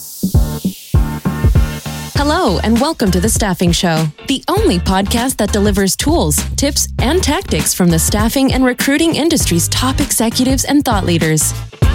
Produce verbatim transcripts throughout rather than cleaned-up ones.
Hello, and welcome to The Staffing Show, the only podcast that delivers tools, tips, and tactics from the staffing and recruiting industry's top executives and thought leaders.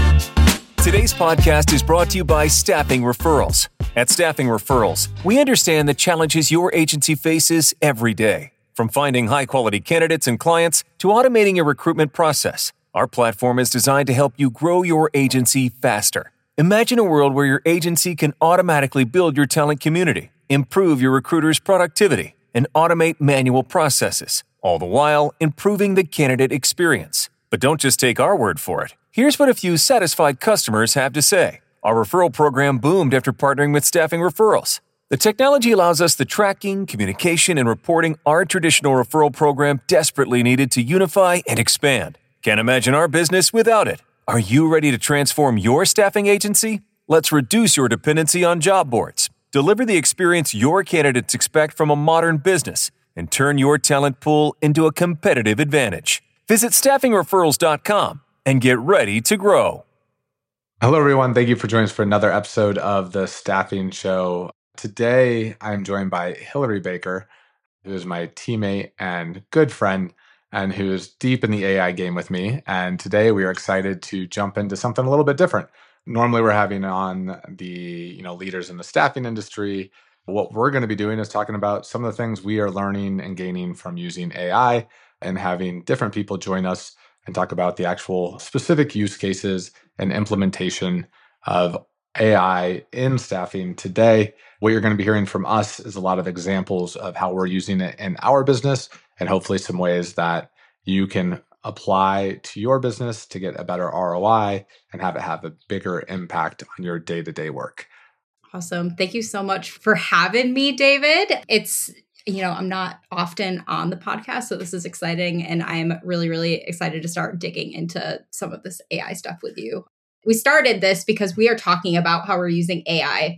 Today's podcast is brought to you by Staffing Referrals. At Staffing Referrals, we understand the challenges your agency faces every day. From finding high-quality candidates and clients to automating your recruitment process, our platform is designed to help you grow your agency faster. Imagine a world where your agency can automatically build your talent community, improve your recruiters' productivity, and automate manual processes, all the while improving the candidate experience. But don't just take our word for it. Here's what a few satisfied customers have to say. Our referral program boomed after partnering with Staffing Referrals. The technology allows us the tracking, communication, and reporting our traditional referral program desperately needed to unify and expand. Can't imagine our business without it. Are you ready to transform your staffing agency? Let's reduce your dependency on job boards, deliver the experience your candidates expect from a modern business, and turn your talent pool into a competitive advantage. Visit staffing referrals dot com and get ready to grow. Hello, everyone. Thank you for joining us for another episode of The Staffing Show. Today, I'm joined by Hillary Baker, who is my teammate and good friend, and who's deep in the A I game with me. And today we are excited to jump into something a little bit different. Normally we're having on the you know leaders in the staffing industry. What we're going to be doing is talking about some of the things we are learning and gaining from using A I and having different people join us and talk about the actual specific use cases and implementation of A I in staffing today. What you're going to be hearing from us is a lot of examples of how we're using it in our business, and hopefully some ways that you can apply to your business to get a better R O I and have it have a bigger impact on your day-to-day work. Awesome. Thank you so much for having me, David. It's, you know, I'm not often on the podcast, so this is exciting. And I'm really, really excited to start digging into some of this A I stuff with you. We started this because we are talking about how we're using A I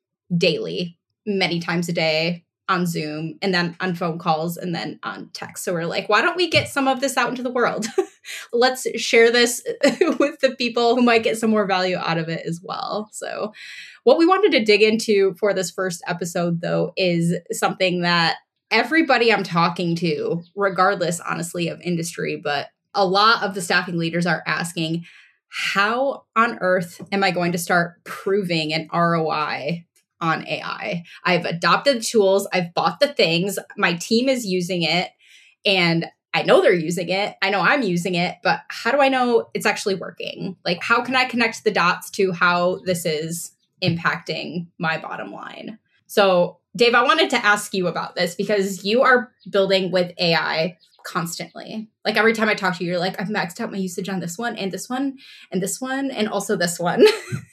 daily, many times a day, on Zoom, and then on phone calls, and then on text. So we're like, why don't we get some of this out into the world? Let's share this with the people who might get some more value out of it as well. So what we wanted to dig into for this first episode, though, is something that everybody I'm talking to, regardless, honestly, of industry, but a lot of the staffing leaders are asking, how on earth am I going to start proving an R O I on A I? I've adopted the tools. I've bought the things. My team is using it, and I know they're using it. I know I'm using it, but how do I know it's actually working? Like, how can I connect the dots to how this is impacting my bottom line? So, Dave, I wanted to ask you about this because you are building with A I constantly. Like, every time I talk to you, you're like, I've maxed out my usage on this one and this one and this one and also this one.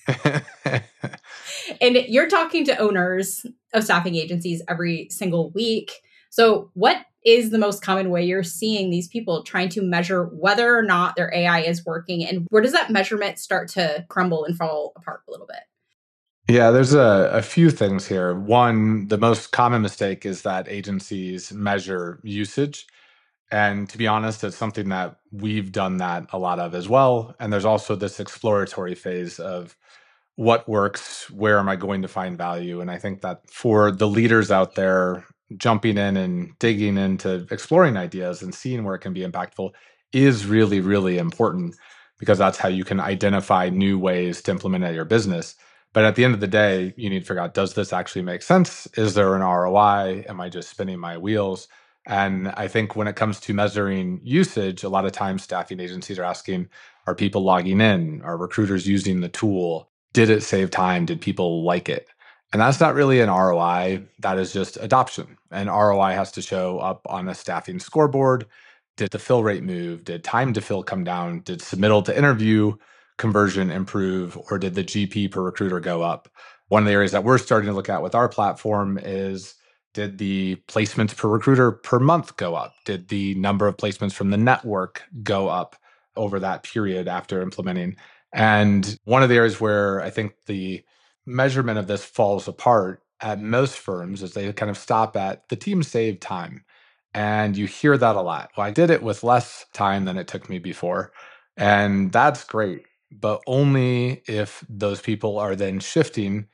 And you're talking to owners of staffing agencies every single week. So what is the most common way you're seeing these people trying to measure whether or not their A I is working? And where does that measurement start to crumble and fall apart a little bit? Yeah, there's a, a few things here. One, the most common mistake is that agencies measure usage. And to be honest, it's something that we've done that a lot of as well. And there's also this exploratory phase of what works, where am I going to find value? And I think that for the leaders out there, jumping in and digging into exploring ideas and seeing where it can be impactful is really, really important, because that's how you can identify new ways to implement at your business. But at the end of the day, you need to figure out, does this actually make sense? Is there an R O I? Am I just spinning my wheels? And I think when it comes to measuring usage, a lot of times staffing agencies are asking, are people logging in? Are recruiters using the tool? Did it save time? Did people like it? And that's not really an R O I. That is just adoption. And R O I has to show up on a staffing scoreboard. Did the fill rate move? Did time to fill come down? Did submittal to interview conversion improve? Or did the G P per recruiter go up? One of the areas that we're starting to look at with our platform is, did the placements per recruiter per month go up? Did the number of placements from the network go up over that period after implementing? And one of the areas where I think the measurement of this falls apart at most firms is they kind of stop at the team saved time. And you hear that a lot. Well, I did it with less time than it took me before. And that's great, but only if those people are then shifting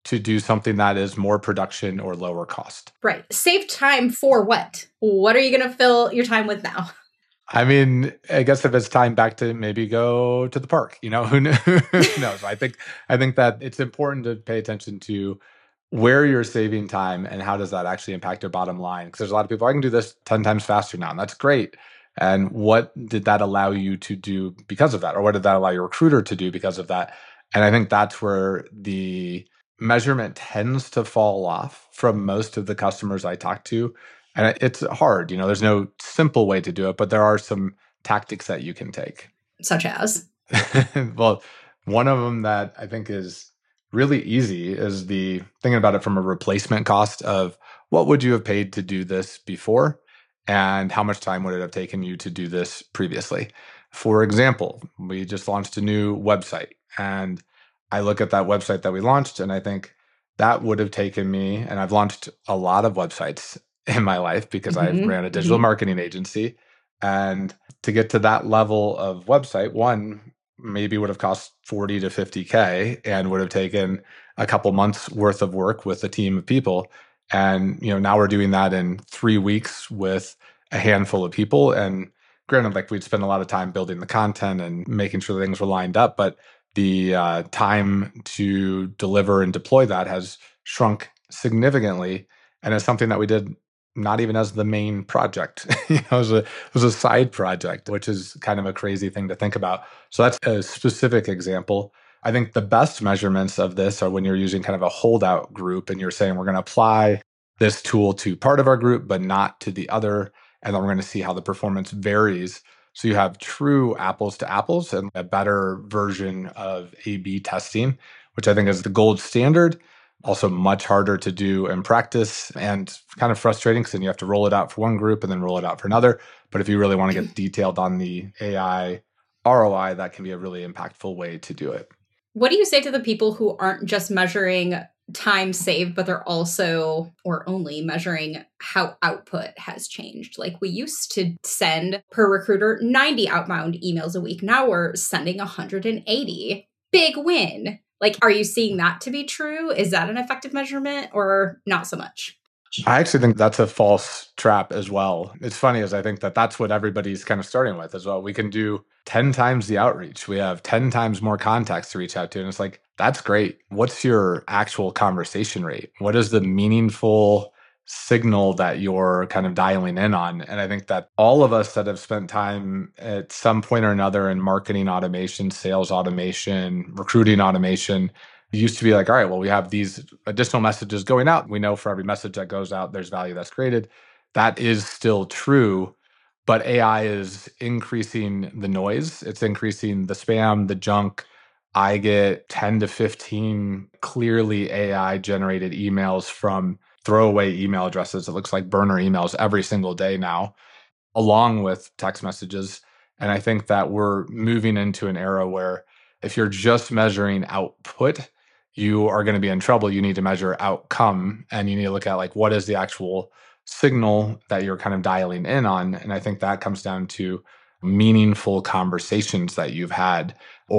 to do something that is more production or lower cost. Right. Save time for what? What are you going to fill your time with now? I mean, I guess if it's time back to maybe go to the park, you know, who knows? I think I think that it's important to pay attention to where you're saving time and how does that actually impact your bottom line. Because there's a lot of people, I can do this ten times faster now, and that's great. And what did that allow you to do because of that? Or what did that allow your recruiter to do because of that? And I think that's where the measurement tends to fall off from most of the customers I talk to. And it's hard, you know, there's no simple way to do it, but there are some tactics that you can take. Such as? Well, one of them that I think is really easy is the thinking about it from a replacement cost of what would you have paid to do this before? And how much time would it have taken you to do this previously? For example, we just launched a new website, and I look at that website that we launched, and I think that would have taken me, and I've launched a lot of websites in my life because mm-hmm. I ran a digital mm-hmm. marketing agency. And to get to that level of website, one maybe would have cost forty to fifty K and would have taken a couple months worth of work with a team of people. And, you know, now we're doing that in three weeks with a handful of people. And granted, like we'd spend a lot of time building the content and making sure things were lined up, but the uh, time to deliver and deploy that has shrunk significantly. And it's something that we did not even as the main project. you know, it was, a, it was a side project, which is kind of a crazy thing to think about. So that's a specific example. I think the best measurements of this are when you're using kind of a holdout group and you're saying, we're going to apply this tool to part of our group, but not to the other. And then we're going to see how the performance varies. So you have true apples to apples and a better version of A B testing, which I think is the gold standard. Also much harder to do in practice and kind of frustrating because then you have to roll it out for one group and then roll it out for another. But if you really want to get detailed on the A I R O I, that can be a really impactful way to do it. What do you say to the people who aren't just measuring time saved, but they're also or only measuring how output has changed? Like we used to send per recruiter ninety outbound emails a week. Now we're sending one hundred eighty. Big win. Like, are you seeing that to be true? Is that an effective measurement or not so much? I actually think that's a false trap as well. It's funny as I think that that's what everybody's kind of starting with as well. We can do ten times the outreach. We have ten times more contacts to reach out to. And it's like, that's great. What's your actual conversation rate? What is the meaningful signal that you're kind of dialing in on? And I think that all of us that have spent time at some point or another in marketing automation, sales automation, recruiting automation, it used to be like, all right, well, we have these additional messages going out. We know for every message that goes out, there's value that's created. That is still true, but A I is increasing the noise. It's increasing the spam, the junk. I get ten to fifteen clearly A I generated emails from throwaway email addresses. It looks like burner emails every single day now, along with text messages. And I think that we're moving into an era where if you're just measuring output, you are going to be in trouble. You need to measure outcome, and you need to look at like, what is the actual signal that you're kind of dialing in on? And I think that comes down to meaningful conversations that you've had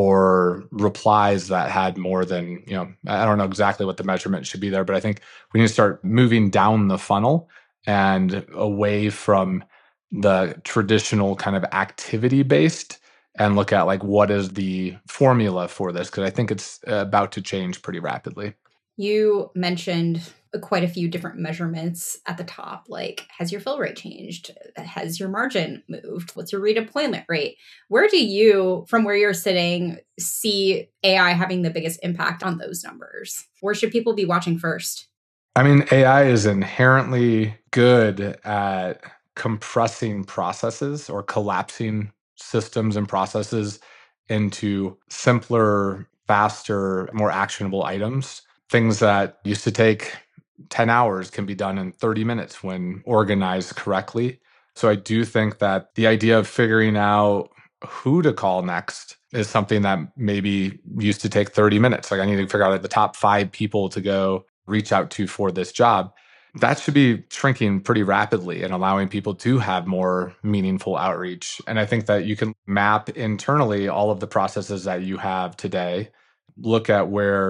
or replies that had more than, you know, I don't know exactly what the measurement should be there, but I think we need to start moving down the funnel and away from the traditional kind of activity based and look at like, what is the formula for this? Because I think it's about to change pretty rapidly. You mentioned quite a few different measurements at the top, like has your fill rate changed? Has your margin moved? What's your redeployment rate? Where do you, from where you're sitting, see A I having the biggest impact on those numbers? Where should people be watching first? I mean, A I is inherently good at compressing processes or collapsing systems and processes into simpler, faster, more actionable items. Things that used to take ten hours can be done in thirty minutes when organized correctly. So I do think that the idea of figuring out who to call next is something that maybe used to take thirty minutes. Like I need to figure out like the top five people to go reach out to for this job. That should be shrinking pretty rapidly and allowing people to have more meaningful outreach. And I think that you can map internally all of the processes that you have today, look at where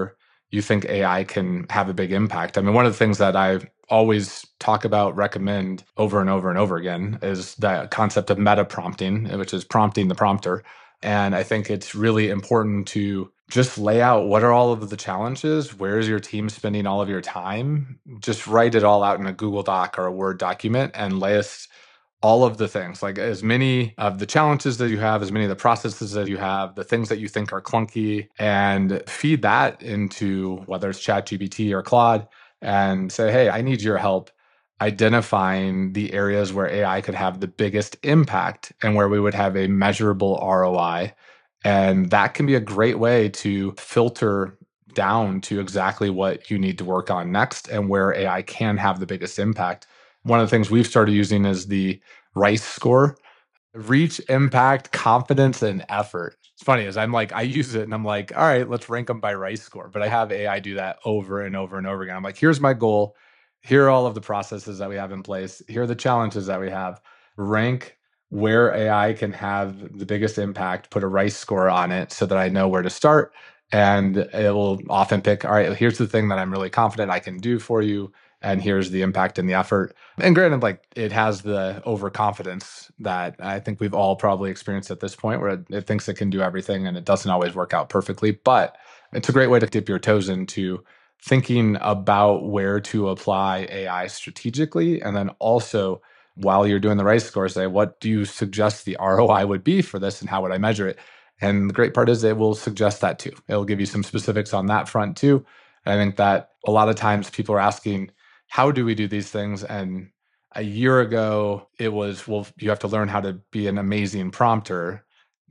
you think A I can have a big impact. I mean, one of the things that I always talk about, recommend over and over and over again is the concept of meta prompting, which is prompting the prompter. And I think it's really important to just lay out what are all of the challenges, where is your team spending all of your time, just write it all out in a Google Doc or a Word document and list all of the things, like as many of the challenges that you have, as many of the processes that you have, the things that you think are clunky, and feed that into whether it's ChatGPT or Claude and say, hey, I need your help identifying the areas where A I could have the biggest impact and where we would have a measurable R O I. And that can be a great way to filter down to exactly what you need to work on next and where A I can have the biggest impact. One of the things we've started using is the RICE score: reach, impact, confidence, and effort. It's funny, is I'm like, I use it and I'm like, all right, let's rank them by RICE score. But I have A I do that over and over and over again. I'm like, here's my goal. Here are all of the processes that we have in place. Here are the challenges that we have. Rank where A I can have the biggest impact, put a RICE score on it so that I know where to start. And it will often pick, all right, here's the thing that I'm really confident I can do for you. And here's the impact and the effort. And granted, like it has the overconfidence that I think we've all probably experienced at this point, where it, it thinks it can do everything and it doesn't always work out perfectly. But it's a great way to dip your toes into thinking about where to apply A I strategically. And then also, while you're doing the RICE score, say, what do you suggest the R O I would be for this and how would I measure it? And the great part is it will suggest that too. It will give you some specifics on that front too. And I think that a lot of times people are asking, how do we do these things? And a year ago, it was, well, you have to learn how to be an amazing prompter.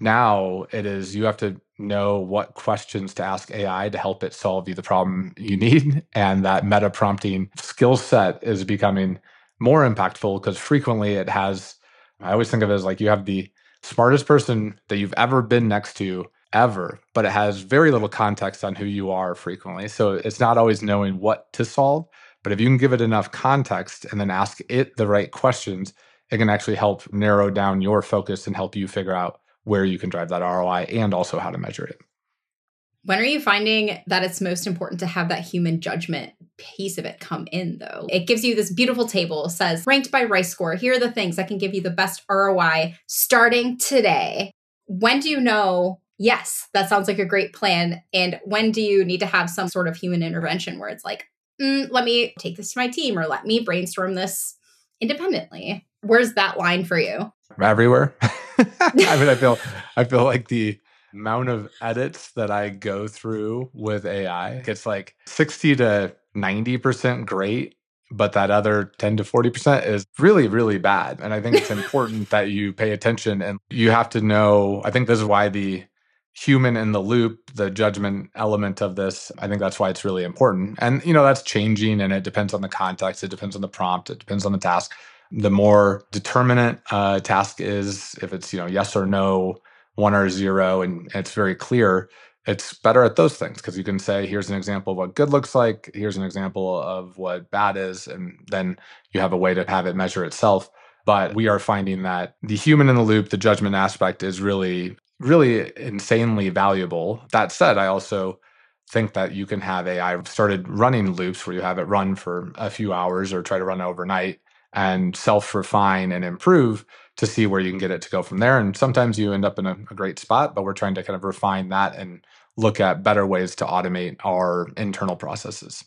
Now it is, you have to know what questions to ask A I to help it solve you the problem you need. And that meta prompting skill set is becoming more impactful because frequently it has, I always think of it as like you have the smartest person that you've ever been next to ever, but it has very little context on who you are frequently. So it's not always knowing what to solve. But if you can give it enough context and then ask it the right questions, it can actually help narrow down your focus and help you figure out where you can drive that R O I and also how to measure it. When are you finding that it's most important to have that human judgment piece of it come in, though? It gives you this beautiful table, says ranked by RICE score. Here are the things that can give you the best R O I starting today. When do you know, yes, that sounds like a great plan? And when do you need to have some sort of human intervention where it's like, Mm, let me take this to my team or let me brainstorm this independently? Where's that line for you? Everywhere. I mean, I feel, I feel like the amount of edits that I go through with A I, it's like sixty to ninety percent great, but that other ten to forty percent is really, really bad. And I think it's important that you pay attention and you have to know, I think this is why the human in the loop, the judgment element of this, I think that's why it's really important. And, you know, that's changing and it depends on the context. It depends on the prompt. It depends on the task. The more determinate a task is, if it's, you know, yes or no, one or zero, and it's very clear, it's better at those things because you can say, here's an example of what good looks like. Here's an example of what bad is. And then you have a way to have it measure itself. But we are finding that the human in the loop, the judgment aspect is really really insanely valuable. That said, I also think that you can have A I. I've started running loops where you have it run for a few hours or try to run overnight and self-refine and improve to see where you can get it to go from there. And sometimes you end up in a, a great spot, but we're trying to kind of refine that and look at better ways to automate our internal processes.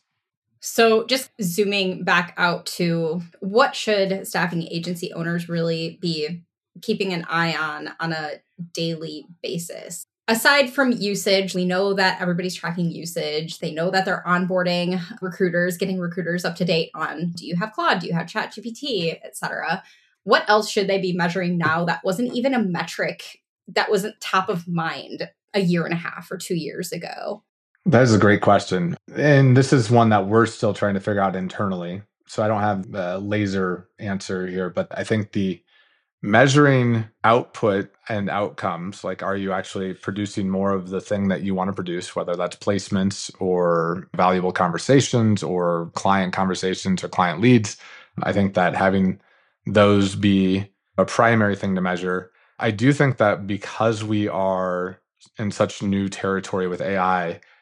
So just zooming back out to what should staffing agency owners really be keeping an eye on on a daily basis? Aside from usage, we know that everybody's tracking usage. They know that they're onboarding recruiters, getting recruiters up to date on, do you have Claude? Do you have ChatGPT, et cetera? What else should they be measuring now that wasn't even a metric that wasn't top of mind a year and a half or two years ago? That is a great question. And this is one that we're still trying to figure out internally. So I don't have a laser answer here, but I think the measuring output and outcomes, like are you actually producing more of the thing that you want to produce, whether that's placements or valuable conversations or client conversations or client leads. I think that having those be a primary thing to measure. I do think that because we are in such new territory with A I,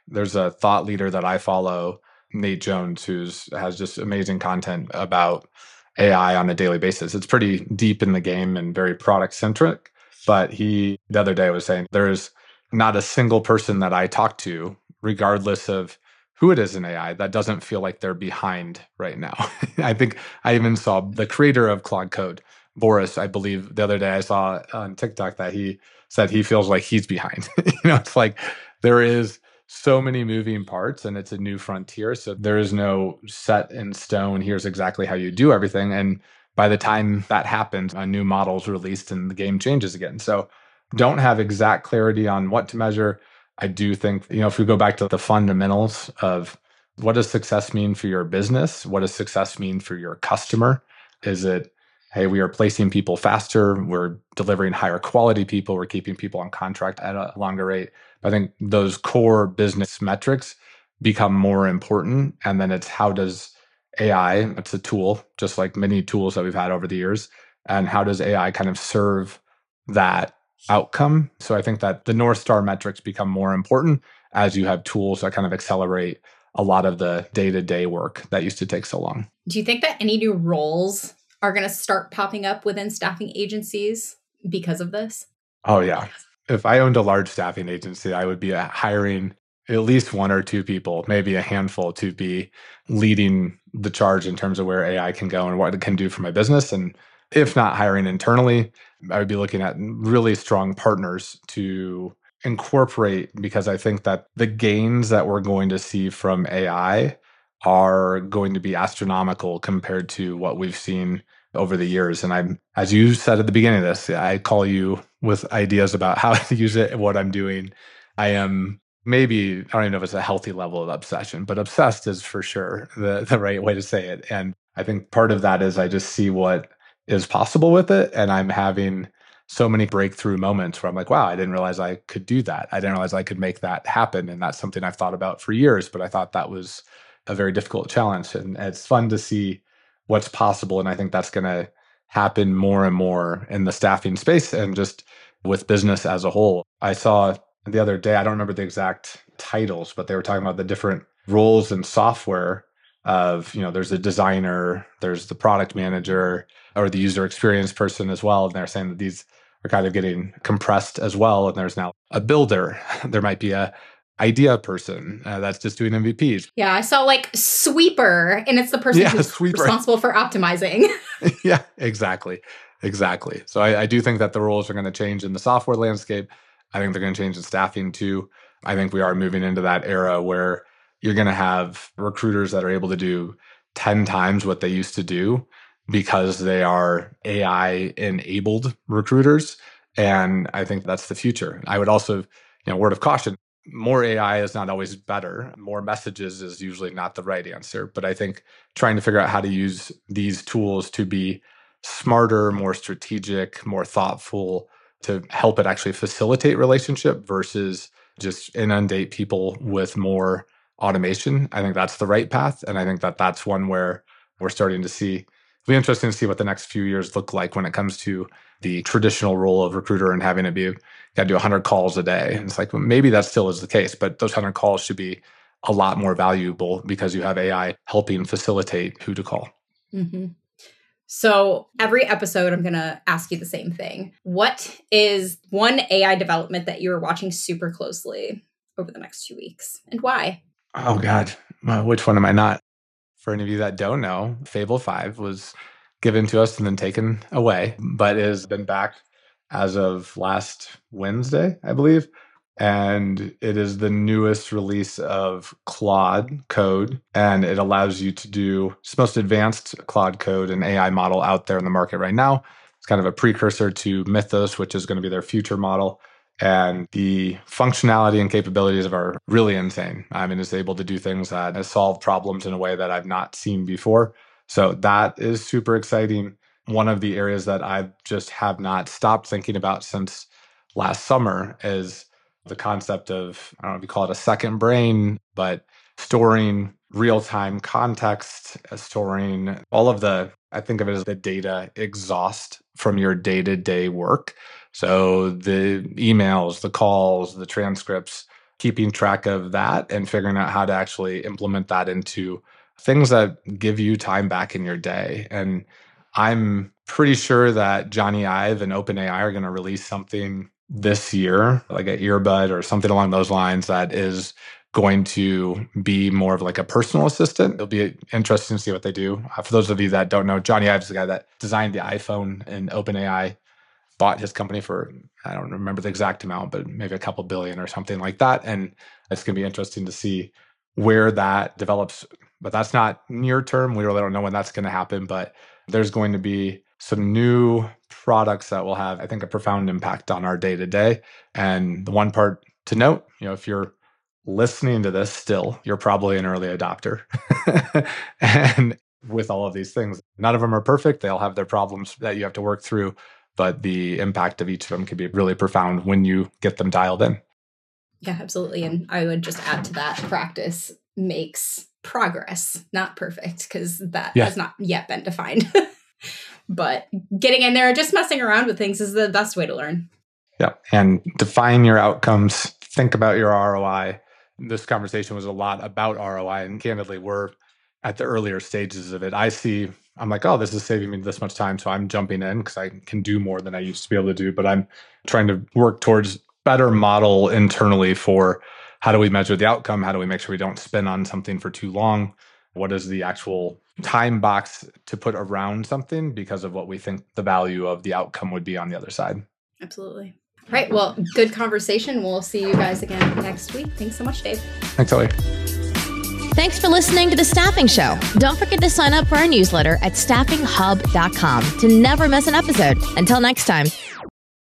There's a thought leader that I follow, Nate Jones, who's has just amazing content about A I on a daily basis. It's pretty deep in the game and very product centric. But he, the other day, was saying there's not a single person that I talk to, regardless of who it is in A I, that doesn't feel like they're behind right now. I think I even saw the creator of Claude Code, Boris, I believe the other day I saw on TikTok that he said he feels like he's behind. you know, it's like there is so many moving parts and it's a new frontier. So there is no set in stone. Here's exactly how you do everything. And by the time that happens, a new model is released and the game changes again. So don't have exact clarity on what to measure. I do think, you know, if we go back to the fundamentals of what does success mean for your business? What does success mean for your customer? Is it, hey, we are placing people faster, we're delivering higher quality people, we're keeping people on contract at a longer rate? I think those core business metrics become more important. And then it's how does A I, it's a tool, just like many tools that we've had over the years, and how does A I kind of serve that outcome? So I think that the North Star metrics become more important as you have tools that kind of accelerate a lot of the day-to-day work that used to take so long. Do you think that any new roles are going to start popping up within staffing agencies because of this? Oh, yeah. If I owned a large staffing agency, I would be hiring at least one or two people, maybe a handful, to be leading the charge in terms of where A I can go and what it can do for my business. And if not hiring internally, I would be looking at really strong partners to incorporate, because I think that the gains that we're going to see from A I are going to be astronomical compared to what we've seen over the years. And I'm, as you said at the beginning of this, I call you with ideas about how to use it and what I'm doing. I am maybe, I don't even know if it's a healthy level of obsession, but obsessed is for sure the, the right way to say it. And I think part of that is I just see what is possible with it. And I'm having so many breakthrough moments where I'm like, wow, I didn't realize I could do that. I didn't realize I could make that happen. And that's something I've thought about for years, but I thought that was a very difficult challenge. And it's fun to see what's possible. And I think that's going to happen more and more in the staffing space and just with business as a whole. I saw the other day, I don't remember the exact titles, but they were talking about the different roles in software of, you know, there's a designer, there's the product manager, or the user experience person as well. And they're saying that these are kind of getting compressed as well. And there's now a builder. There might be a idea person uh, that's just doing M V Ps. Yeah, I saw like sweeper, and it's the person yeah, who's sweeper. responsible for optimizing. yeah, exactly. Exactly. So I, I do think that the roles are going to change in the software landscape. I think they're going to change in staffing too. I think we are moving into that era where you're going to have recruiters that are able to do ten times what they used to do because they are A I enabled recruiters. And I think that's the future. I would also, you know, word of caution, more A I is not always better. More messages is usually not the right answer. But I think trying to figure out how to use these tools to be smarter, more strategic, more thoughtful, to help it actually facilitate relationship versus just inundate people with more automation. I think that's the right path. And I think that that's one where we're starting to see, it'll be interesting to see what the next few years look like when it comes to the traditional role of recruiter and having to be, got to do one hundred calls a day. And it's like, well, maybe that still is the case, but those one hundred calls should be a lot more valuable because you have A I helping facilitate who to call. Mm-hmm. So every episode, I'm going to ask you the same thing. What is one A I development that you are watching super closely over the next two weeks and why? Oh, God. Well, which one am I not? For any of you that don't know, Fable five was given to us and then taken away, but it has been back as of last Wednesday, I believe. And it is the newest release of Claude Code, and it allows you to do, it's the most advanced Claude Code and A I model out there in the market right now. It's kind of a precursor to Mythos, which is going to be their future model. And the functionality and capabilities of it are really insane. I mean, it's able to do things that solve problems in a way that I've not seen before. So that is super exciting. One of the areas that I just have not stopped thinking about since last summer is the concept of, I don't know if you call it a second brain, but storing real-time context, storing all of the, I think of it as the data exhaust from your day-to-day work. So the emails, the calls, the transcripts, keeping track of that and figuring out how to actually implement that into things that give you time back in your day. And I'm pretty sure that Johnny Ive and OpenAI are going to release something this year, like an earbud or something along those lines, that is going to be more of like a personal assistant. It'll be interesting to see what they do. Uh, for those of you that don't know, Johnny Ive is the guy that designed the iPhone, and OpenAI bought his company for, I don't remember the exact amount, but maybe a couple billion or something like that. And it's going to be interesting to see where that develops. But that's not near term. We really don't know when that's going to happen. But there's going to be some new products that will have, I think, a profound impact on our day to day. And the one part to note, you know, if you're listening to this still, you're probably an early adopter. And with all of these things, none of them are perfect. They all have their problems that you have to work through, but the impact of each of them can be really profound when you get them dialed in. Yeah, absolutely. And I would just add to that, practice makes progress, not perfect, because that yeah. has not yet been defined. But getting in there, just messing around with things is the best way to learn. Yeah. And define your outcomes. Think about your R O I. This conversation was a lot about R O I. And candidly, we're at the earlier stages of it. I see, I'm like, oh, this is saving me this much time. So I'm jumping in because I can do more than I used to be able to do. But I'm trying to work towards better model internally for how do we measure the outcome? How do we make sure we don't spin on something for too long? What is the actual time box to put around something because of what we think the value of the outcome would be on the other side? Absolutely. All right. Well, good conversation. We'll see you guys again next week. Thanks so much, Dave. Thanks, Ellie. Thanks for listening to The Staffing Show. Don't forget to sign up for our newsletter at staffing hub dot com to never miss an episode. Until next time.